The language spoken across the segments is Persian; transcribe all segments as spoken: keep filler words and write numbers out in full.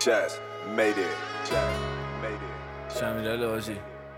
Just made it. Just made it. شمیرعلی حاجی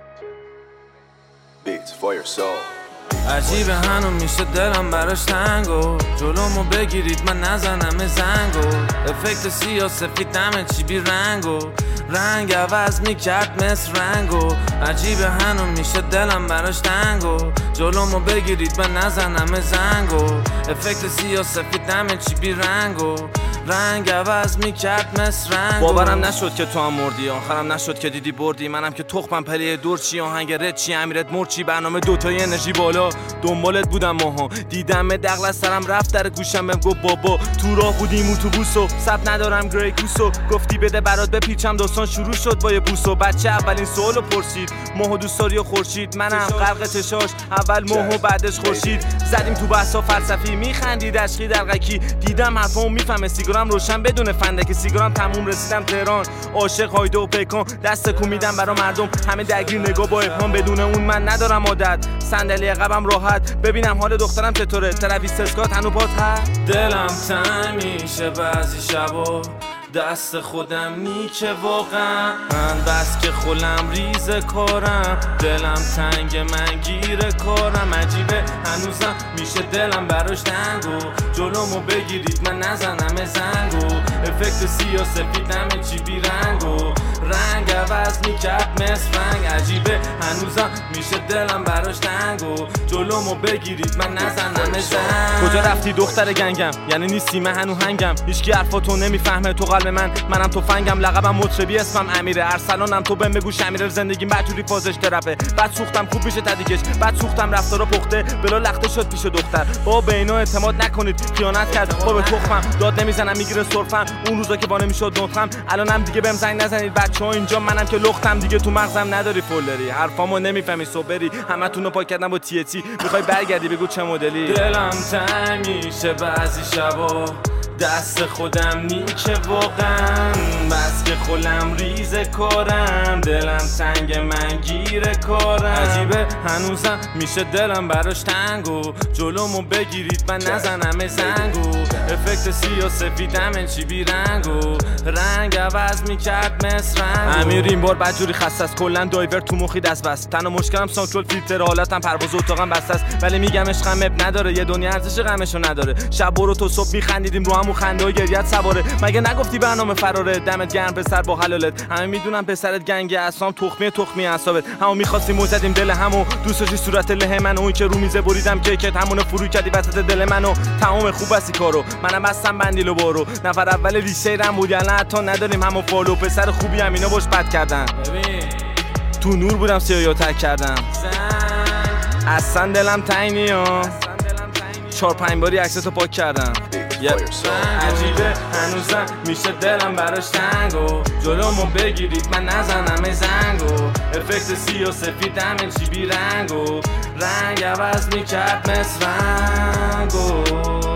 Beats for your soul. عجیبه هنو میشه دلم براش تنگو جلومو بگیرید من نزنم زنگو افکت سیاه سفید همه چی بی رنگو رنگ عوض میکرد مثل رنگو عجیبه هنو میشه دلم براش تنگو جلومو بگیرید من نزنم زنگو افکت سیاه سفید همه چی بی رنگو رنگ عوض میکرد مثل رنگو باورم نشد که تو هم مردی آخرم نشد که دیدی بردی منم که تخمم پلیه دور چی آهنگ رد چی امیرت مرچی برنامه دوتای انرژی بالا دنبالت بودم ماها دیدم دقل از سرم رفت در گوشم بهم گفت بابا تو راه بودیم اتوبوسو سب ندارم گری کوسو گفتی بده برات بپیچم داستان شروع شد با یه بوسو بچه اولین سوالو پرسید ماها دوست داری و خورشید منم غرق چشاش اول ماها بعدش خورشید زدیم تو بحثا فلسفی میخندید عشقی درقکی دیدم حرفامو میفهمه سیگارم روشن بدون فندک سیگارم تموم رسیدم تهران عاشق هایده و پیکان دست کو میدم برا مردم همه درگیر نگاه با ابهام بدون اون من ندارم عادت صندلی عقبم راحت ببینم حال دخترم چطوره ترویس اسکات هنو پات هست دلم تنگ میشه بعضی شبا دست خودم نیکه واقعا بس که خولم ریز کارم دلم تنگ من گیر کارم عجیبه هنوزم میشه دلم براش تنگو جلومو بگیرید من نزنم زنگو افکت سیاه سفید همه چی بی رنگو رنگ عوض میکرد مثل رنگ عجیبه هنوزم میشه دلم براش تنگو جلومو بگیرید من نزنم زنگ کجا رفتی دختر گنگم یعنی نیستی من هنو هنگم هیچکی حرفاتو نمیفهمه تو قلب من منم تفنگم لقبم مطربی اسمم امیره ارسلانم تو بهم بگو شمیره زندگیم بعدجوری فازش ترپه بعد سوختم خوب میشه تدیگش بعد سوختم رفتارا پخته بلا لخته شد پیش دختر بابا به اینا اعتماد نکنید خیانت کرد بابا به تخمم داد نمیزنم میگیره سرفم اون روزا که وانه میشد نطقم الانم دیگه بهم زنگ نزنید بچه‌ها اینجا منم که لختم دیگه تو مغزم نداری فولدری حرفامو نمیفهمی صبری همتونو پاک کردم با تی تی میخوای برگردی بگو چه مدلی دلم تنگ میشه بعضی شبا دست خودم نیکه واقعا بس که خولم ریز کارم دلم تنگ من گیر کارم عجیبه هنوزم میشه دلم براش تنگو جلومو بگیرید من نزنم زنگو افکت سیاه سفید همه چی بی رنگو رنگ عوض میکرد مثل رنگو امیر این بار بدجوری خسته است کلا دایور تو مخی دست بست تنها مشکلم سانکرول فیلتر حالتم پرواز اتاقم بسته است ولی میگم عشقم اب نداره یه دنیا ارزش غمشو نداره شب برو تو صبح میخندیدیم رو همون خنده و گریت سواره مگه نگفتی برنامه فراره دمت گرم پسر با حلالت همه میدونم پسرت گنگ اسلام تخمی تخمی اعصابت همو میخواستیم موزدیم دل همو دوست داشتی صورت له من اون که رو میزه بریدم کیکت همونو فرو کردی وسط دل منو تمام خوب بسی کارو منم بستم بندیلو بارو نفر اول ریشه رم بود یعنی حتی نداریم همو فالو پسر خوبی هم اینا باش بد کردن ببین تو نور بودم سیایا تک کردم اصلا دلم تنگ ها چهار پنج باری عکستو پاک کردم عجیبه هنوزم میشه دلم براش تنگو جلومو بگیرید من نزنم زنگو افکت سیاه سفید همه چی بی رنگو رنگ عوض میکرد مثل رنگو